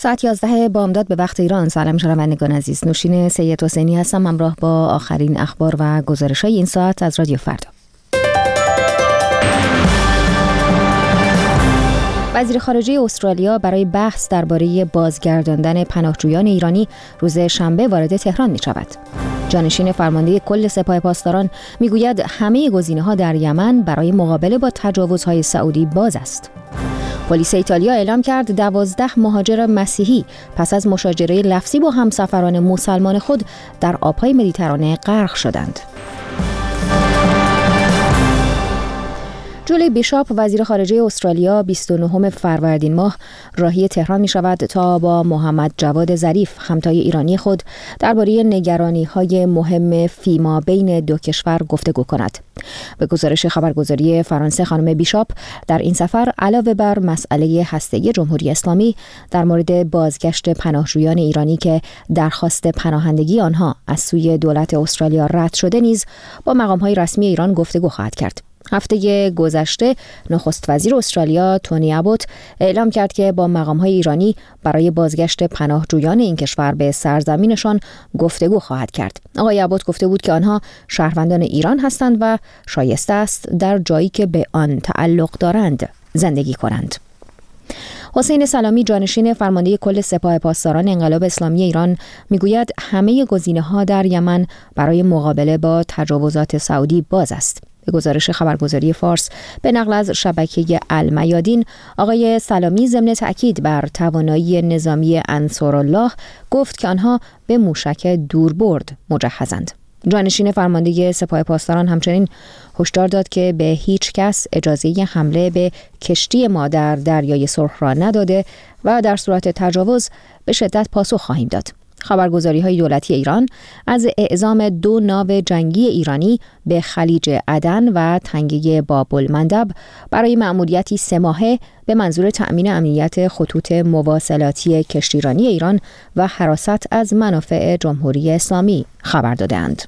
ساعت 11 بامداد به وقت ایران. سلام شنوندگان عزیز، نوشین سید حسینی هستم، همراه با آخرین اخبار و گزارش‌های این ساعت از رادیو فردا. وزیر خارجه استرالیا برای بحث درباره بازگرداندن پناهجویان ایرانی روز شنبه وارد تهران می‌شود. جانشین فرمانده کل سپاه پاسداران میگوید همه گزینه‌ها در یمن برای مقابله با تجاوزهای سعودی باز است. پلیس ایتالیا اعلام کرد 12 مهاجر مسیحی پس از مشاجره لفظی با همسفران مسلمان خود در آبهای مدیترانه غرق شدند. جولی بیشاپ وزیر خارجه استرالیا 29 فروردین ماه راهی تهران می شود تا با محمد جواد ظریف همتای ایرانی خود درباره نگرانی‌های مهم فیما بین دو کشور گفتگو کند. به گزارش خبرگزاری فرانسه، خانم بیشاپ در این سفر علاوه بر مسئله هسته‌ای جمهوری اسلامی در مورد بازگشت پناهجویان ایرانی که درخواست پناهندگی آنها از سوی دولت استرالیا رد شده نیز با مقام‌های رسمی ایران گفتگو خواهد کرد. هفته گذشته نخست وزیر استرالیا تونی ابوت اعلام کرد که با مقام‌های ایرانی برای بازگشت پناهجویان این کشور به سرزمینشان گفتگو خواهد کرد. آقای ابوت گفته بود که آنها شهروندان ایران هستند و شایسته است در جایی که به آن تعلق دارند زندگی کنند. حسین سلامی جانشین فرمانده کل سپاه پاسداران انقلاب اسلامی ایران میگوید همه گزینه‌ها در یمن برای مقابله با تجاوزات سعودی باز است. به گزارش خبرگزاری فارس به نقل از شبکه المیادین، آقای سلامی ضمن تأکید بر توانایی نظامی انصارالله گفت که آنها به موشک دوربرد مجهزند. جانشین فرمانده سپاه پاسداران همچنین هشدار داد که به هیچ کس اجازه حمله به کشتی ما در دریای سرخ را نداده و در صورت تجاوز به شدت پاسخ خواهیم داد. خبرگزاری‌های دولتی ایران از اعزام 2 ناو جنگی ایرانی به خلیج عدن و تنگه باب‌المندب برای مأموریتی 3 ماهه به منظور تأمین امنیت خطوط مواصلاتی کشتیرانی ایران و حراست از منافع جمهوری اسلامی خبر دادند.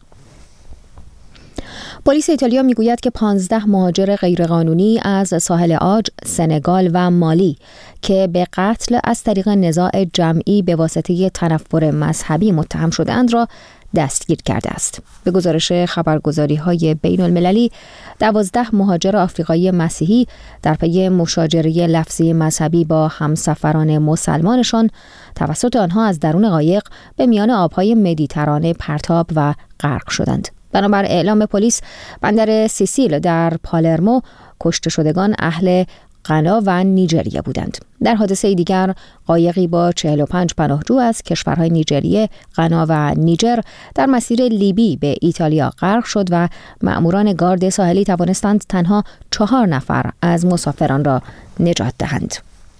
پلیس ایتالیا میگوید که 15 مهاجر غیرقانونی از ساحل عاج، سنگال و مالی که به قتل از طریق نزاع جمعی به واسطه تنفر مذهبی متهم شده‌اند را دستگیر کرده است. به گزارش خبرگزاری‌های بین‌المللی 12 مهاجر آفریقایی مسیحی در پی مشاجره لفظی مذهبی با همسفران مسلمانشان توسط آنها از درون قایق به میان آب‌های مدیترانه پرتاب و غرق شدند. بنابر اعلام پلیس، بندر سیسیل در پالرمو کشته شدگان اهل غنا و نیجریه بودند. در حادثه دیگر، قایقی با 45 پناهجو از کشورهای نیجریه، غنا و نیجر در مسیر لیبی به ایتالیا غرق شد و مأموران گارد ساحلی توانستند تنها 4 نفر از مسافران را نجات دهند.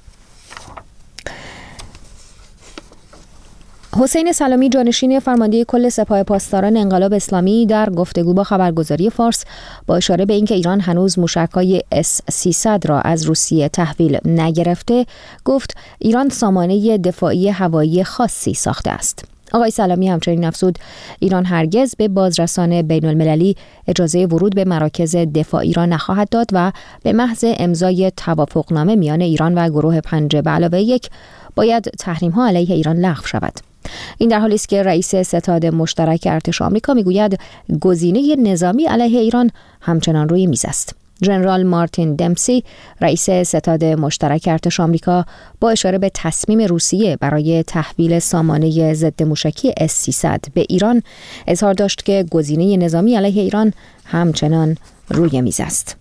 حسین سلامی جانشین فرمانده کل سپاه پاسداران انقلاب اسلامی در گفتگو با خبرگزاری فارس با اشاره به اینکه ایران هنوز موشک‌های S-300 را از روسیه تحویل نگرفته گفت ایران سامانه دفاعی هوایی خاصی ساخته است. آقای سلامی همچنین افزود ایران هرگز به بازرسان بین‌المللی اجازه ورود به مراکز دفاعی را نخواهد داد و به محض امضای توافقنامه میان ایران و گروه 5+1 باید تحریم‌ها علیه ایران لغو شود. این در حالی است که رئیس ستاد مشترک ارتش آمریکا میگوید گزینه نظامی علیه ایران همچنان روی میز است. ژنرال مارتین دمسی رئیس ستاد مشترک ارتش آمریکا با اشاره به تصمیم روسیه برای تحویل سامانه ضد موشکی S-300 به ایران اظهار داشت که گزینه نظامی علیه ایران همچنان روی میز است.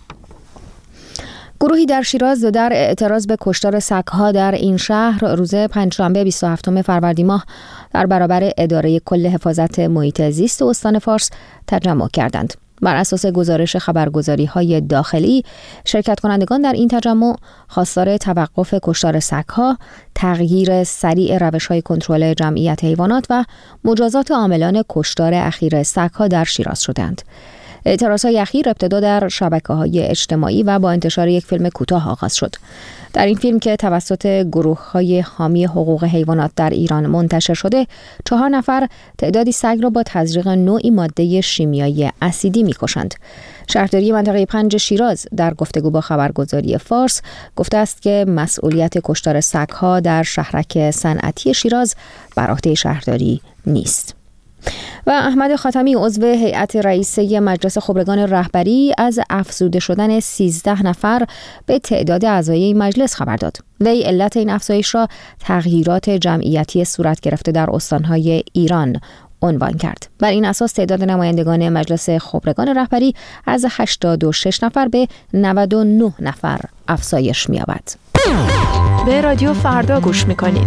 گروهی در شیراز در اعتراض به کشتار سگ‌ها در این شهر روز پنجشنبه 27 فروردین ماه در برابر اداره کل حفاظت محیط زیست استان فارس تجمع کردند. بر اساس گزارش خبرگزاری‌های داخلی، شرکت کنندگان در این تجمع خواستار توقف کشتار سگ‌ها، تغییر سریع روش‌های کنترل جمعیت حیوانات و مجازات عاملان کشتار اخیر سگ‌ها در شیراز شدند. اعتراضهای اخیر ابتدا در شبکه‌های اجتماعی و با انتشار یک فیلم کوتاه آغاز شد. در این فیلم که توسط گروه‌های حامی حقوق حیوانات در ایران منتشر شده، 4 نفر تعدادی سگ را با تزریق نوعی ماده شیمیایی اسیدی می‌کشند. شهرداری منطقه 5 شیراز در گفتگو با خبرگزاری فارس گفته است که مسئولیت کشتار سگ‌ها در شهرک صنعتی شیراز بر عهده شهرداری نیست. و احمد خاتمی عضو هیئت رئیسه مجلس خبرگان رهبری از افزوده شدن 13 نفر به تعداد اعضای مجلس خبر داد. وی علت این افزایش را تغییرات جمعیتی صورت گرفته در استانهای ایران عنوان کرد. بر این اساس تعداد نمایندگان مجلس خبرگان رهبری از 86 نفر به 99 نفر افزایش می‌یابد. به رادیو فردا گوش می‌کنید.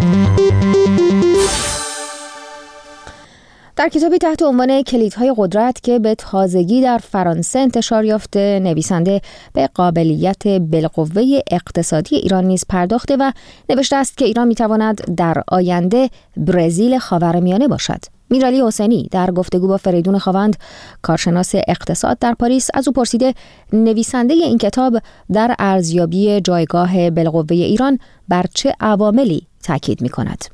در کتابی تحت عنوان کلیدهای قدرت که به تازگی در فرانسه انتشار یافته، نویسنده به قابلیت بالقوه اقتصادی ایران نیز پرداخته و نوشته است که ایران میتواند در آینده برزیل خاورمیانه باشد. میرعلی حسینی در گفتگو با فریدون خاوند، کارشناس اقتصاد در پاریس، از او پرسیده نویسنده این کتاب در ارزیابی جایگاه بالقوه ایران بر چه عواملی تاکید می‌کند.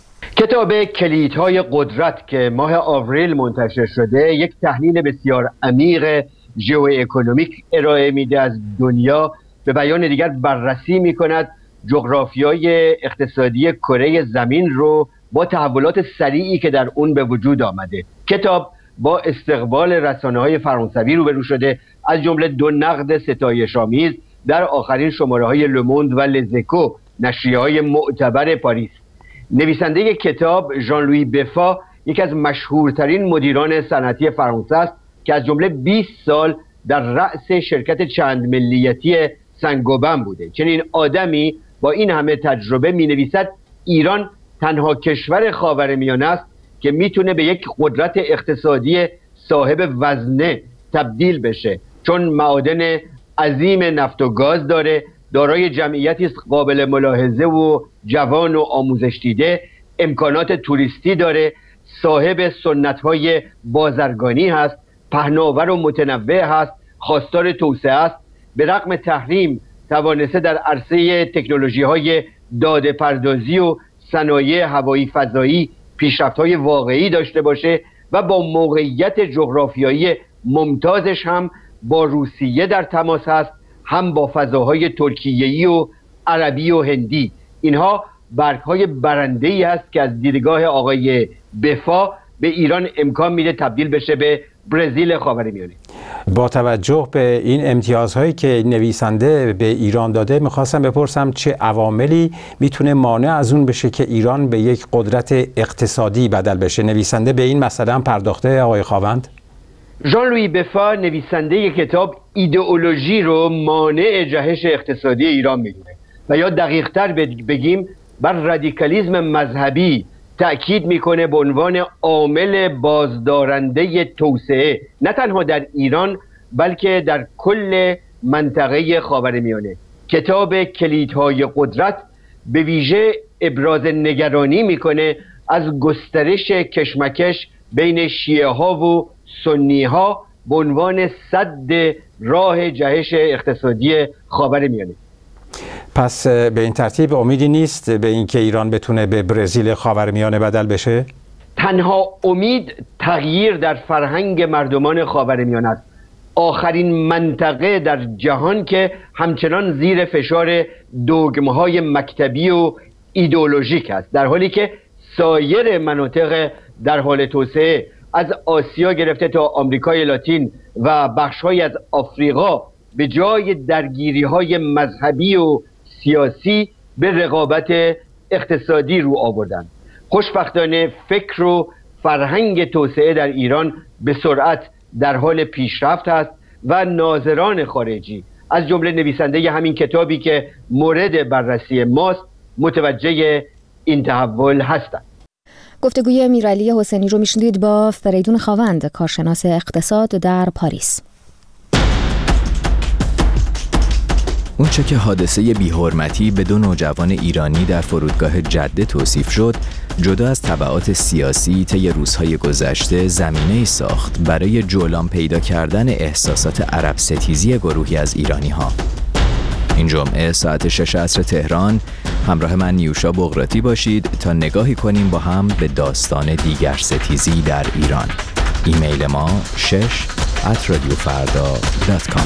کتاب کلیدهای قدرت که ماه آوریل منتشر شده یک تحلیل بسیار عمیق ژئواکونومیک ارائه میده از دنیا، به بیان دیگر بررسی میکند جغرافیای اقتصادی کره زمین رو با تحولات سریعی که در اون به وجود آمده. کتاب با استقبال رسانه‌های فرانسوی روبرو شده، از جمله 2 نقد ستایش‌آمیز در آخرین شماره‌های لوموند و لزکو، نشریه‌های معتبر پاریس. نویسنده کتاب ژان لویی بفا یکی از مشهورترین مدیران صنعتی فرانسه است که از جمله 20 سال در رأس شرکت چند ملیتی سنگوبن بوده. چنین آدمی با این همه تجربه می نویسد ایران تنها کشور خاورمیانه است که میتونه به یک قدرت اقتصادی صاحب وزنه تبدیل بشه، چون معادن عظیم نفت و گاز داره، دارای جمعیتی است قابل ملاحظه و جوان و آموزش دیده، امکانات توریستی داره، صاحب سنت‌های بازرگانی هست، پهناور و متنوع هست، خواستار توسعه است، به رغم تحریم توانسته در عرصه تکنولوژی‌های داده پردازی و صنایع هوایی فضایی پیشرفت‌های واقعی داشته باشه و با موقعیت جغرافیایی ممتازش هم با روسیه در تماس هست، هم با فضاهای ترکیه‌ای و عربی و هندی. اینها برگ‌های برنده‌ای است که از دیدگاه آقای بفا به ایران امکان میده تبدیل بشه به برزیل خاورمیانه. با توجه به این امتیازهایی که نویسنده به ایران داده، میخواستم بپرسم چه عواملی میتونه مانع از اون بشه که ایران به یک قدرت اقتصادی بدل بشه؟ نویسنده به این مسئله هم پرداخته آقای خاوند؟ ژان لویی بفا نویسنده کتاب ایدئولوژی رو مانع جهش اقتصادی ایران میدونه و یا دقیق‌تر بگیم بر رادیکالیسم مذهبی تأکید میکنه به عنوان عامل بازدارنده توسعه، نه تنها در ایران بلکه در کل منطقه خاورمیانه. کتاب کلیدهای قدرت به ویژه ابراز نگرانی میکنه از گسترش کشمکش بین شیعه ها و سنی ها به عنوان سد راه جهش اقتصادی خاورمیانه. پس به این ترتیب امیدی نیست به اینکه ایران بتونه به برزیل خاورمیانه بدل بشه؟ تنها امید تغییر در فرهنگ مردمان خاورمیانه است. آخرین منطقه در جهان که همچنان زیر فشار دوگمهای مکتبی و ایدئولوژیک است، در حالی که سایر مناطق در حال توسعه از آسیا گرفته تا آمریکای لاتین و بخش‌های از آفریقا به جای درگیری‌های مذهبی و سیاسی به رقابت اقتصادی رو آوردن. خوشبختانه فکر و فرهنگ توسعه در ایران به سرعت در حال پیشرفت است و ناظران خارجی از جمله نویسنده همین کتابی که مورد بررسی ماست متوجه این تحول هستند. گفتگوی میرعلی حسینی رو میشنید با فریدون خاوند، کارشناس اقتصاد در پاریس. اونچه که حادثه بی‌حرمتی به 2 نوجوان ایرانی در فرودگاه جده توصیف شد، جدا از تبعات سیاسی طی روزهای گذشته زمینه‌ای ساخت برای جولان پیدا کردن احساسات عرب ستیزی گروهی از ایرانی‌ها. این جمعه ساعت 6 عصر تهران همراه من نیوشا بغراتی باشید تا نگاهی کنیم با هم به داستان دیگر ستیزی در ایران. ایمیل ما 6@radiofarda.com.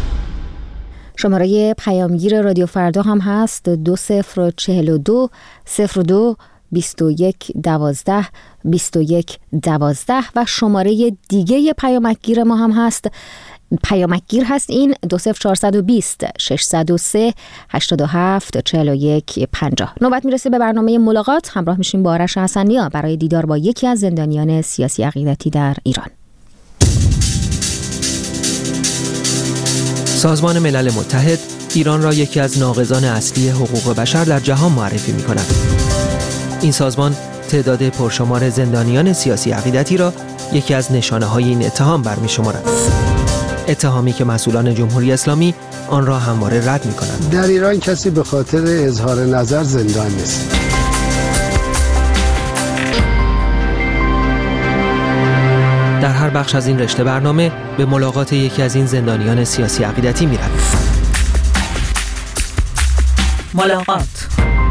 شماره پیامگیر رادیو فردا هم هست 2042 02 21 12 21 12 و شماره دیگه پیامگیر ما هم هست. پیامگیر هست این 20420 603 87 41 50. نوبت میرسه به برنامه ملاقات. همراه میشیم با آرش حسنیا برای دیدار با یکی از زندانیان سیاسی عقیدتی در ایران. سازمان ملل متحد ایران را یکی از ناقضان اصلی حقوق بشر در جهان معرفی می‌کند. این سازمان تعداد پرشمار زندانیان سیاسی عقیدتی را یکی از نشانه‌های این اتهام برمی‌شمارد. اتهامی که مسئولان جمهوری اسلامی آن را همواره رد می‌کنند. در ایران کسی به خاطر اظهار نظر زندان نیست. در هر بخش از این رشته برنامه به ملاقات یکی از این زندانیان سیاسی عقیدتی می‌رویم. ملاقات.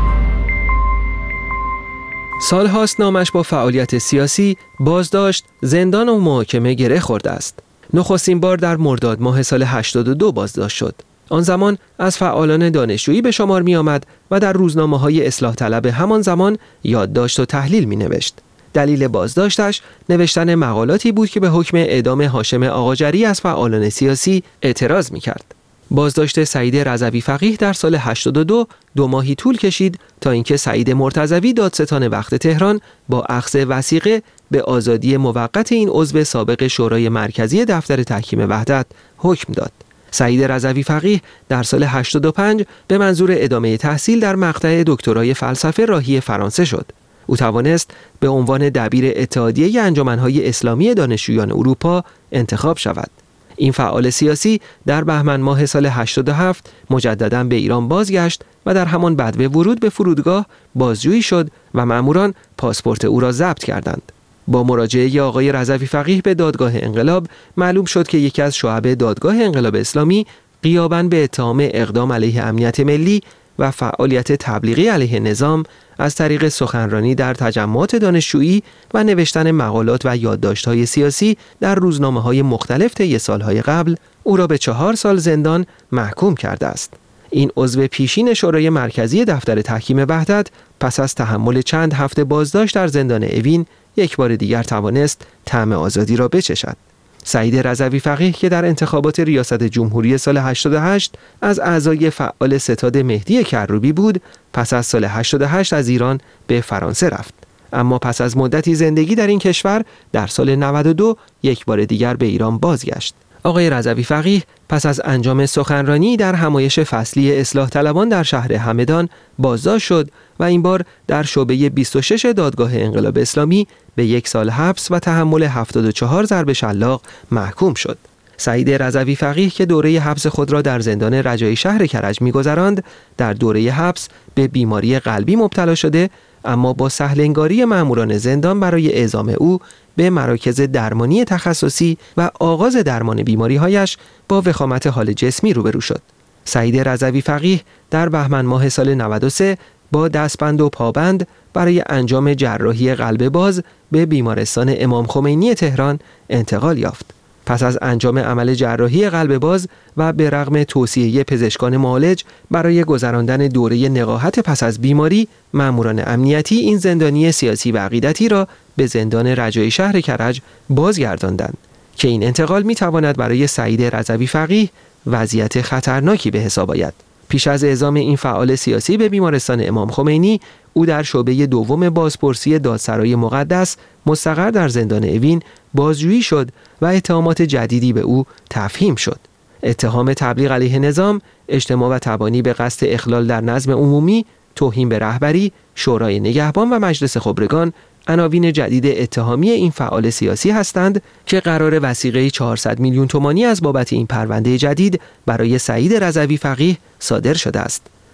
سال هاست نامش با فعالیت سیاسی، بازداشت، زندان و محاکمه گره خورده است. نخستین بار در مرداد ماه سال 82 بازداشت شد. آن زمان از فعالان دانشجویی به شمار می آمد و در روزنامه‌های اصلاح طلب همان زمان یادداشت و تحلیل می نوشت. دلیل بازداشتش نوشتن مقالاتی بود که به حکم اعدام هاشم آقاجری از فعالان سیاسی اعتراض می کرد. بازداشت سعید رضوی فقیه در سال 82 2 ماهی طول کشید تا اینکه سعید مرتضوی دادستان وقت تهران با اخذ وثیقه به آزادی موقت این عضو سابق شورای مرکزی دفتر تحکیم وحدت حکم داد. سعید رضوی فقیه در سال 85 به منظور ادامه تحصیل در مقطع دکترای فلسفه راهی فرانسه شد. او توانست به عنوان دبیر اتحادیه انجمن‌های اسلامی دانشجویان اروپا انتخاب شود. این فعال سیاسی در بهمن ماه سال 87 مجدداً به ایران بازگشت و در همان بدو ورود به فرودگاه بازجویی شد و ماموران پاسپورت او را ضبط کردند. با مراجعه آقای رضوی فقیه به دادگاه انقلاب معلوم شد که یکی از شعب دادگاه انقلاب اسلامی غیاباً به اتهام اقدام علیه امنیت ملی و فعالیت تبلیغی علیه نظام از طریق سخنرانی در تجمعات دانشجویی و نوشتن مقالات و یادداشت‌های سیاسی در روزنامه‌های مختلف طی سال‌های قبل او را به 4 سال زندان محکوم کرده است. این عضو پیشین شورای مرکزی دفتر تحکیم وحدت پس از تحمل چند هفته بازداشت در زندان اوین یک بار دیگر توانست طعم آزادی را بچشد. سعید رضوی فقیه که در انتخابات ریاست جمهوری سال 88 از اعضای فعال ستاد مهدی کروبی بود، پس از سال 88 از ایران به فرانسه رفت. اما پس از مدتی زندگی در این کشور در سال 92 یک بار دیگر به ایران بازگشت. آقای رضوی فقیه پس از انجام سخنرانی در همایش فصلی اصلاح طلبان در شهر همدان بازداشت شد و این بار در شعبه 26 دادگاه انقلاب اسلامی به 1 سال حبس و تحمل 74 ضرب شلاق محکوم شد. سعید رضوی فقیه که دوره حبس خود را در زندان رجایی شهر کرج می‌گذراند، در دوره حبس به بیماری قلبی مبتلا شده، اما با سهل‌انگاری ماموران زندان برای اعزام او به مراکز درمانی تخصصی و آغاز درمان بیماری‌هایش با وخامت حال جسمی روبرو شد. سعید رضوی فقیه در بهمن ماه سال 93 با دستبند و پابند برای انجام جراحی قلب باز به بیمارستان امام خمینی تهران انتقال یافت. پس از انجام عمل جراحی قلب باز و به رغم توصیه پزشکان معالج برای گذراندن دوره نقاهت پس از بیماری، ماموران امنیتی این زندانی سیاسی و عقیدتی را به زندان رجایی شهر کرج بازگرداندند که این انتقال می‌تواند برای سعید رضوی فقیه وضعیت خطرناکی به حساب آید. پیش از اعزام این فعال سیاسی به بیمارستان امام خمینی، او در شعبه دوم بازپرسی دادسرای مقدس مستقر در زندان اوین بازجویی شد و اتهامات جدیدی به او تفهیم شد. اتهام تبلیغ علیه نظام، اجتماع و تبانی به قصد اخلال در نظم عمومی، توهین به رهبری، شورای نگهبان و مجلس خبرگان عناوین جدید اتهامی این فعال سیاسی هستند که قرار وثیقه 400 میلیون تومانی از بابت این پرونده جدید برای سعید رضوی فقیه صادر شده است.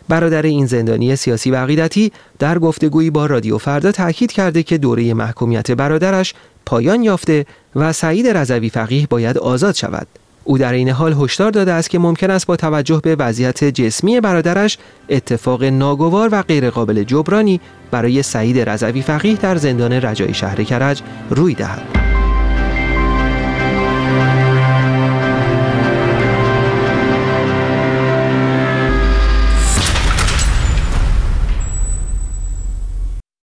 برادر این زندانی سیاسی و عقیدتی در گفتگویی با رادیو فردا تاکید کرده که دوره محکومیت برادرش پایان یافته و سعید رضوی فقیه باید آزاد شود. او در این حال هشدار داده است که ممکن است با توجه به وضعیت جسمی برادرش اتفاق ناگوار و غیرقابل جبرانی برای سعید رضوی فقیه در زندان رجایی شهر کرج روی دهد.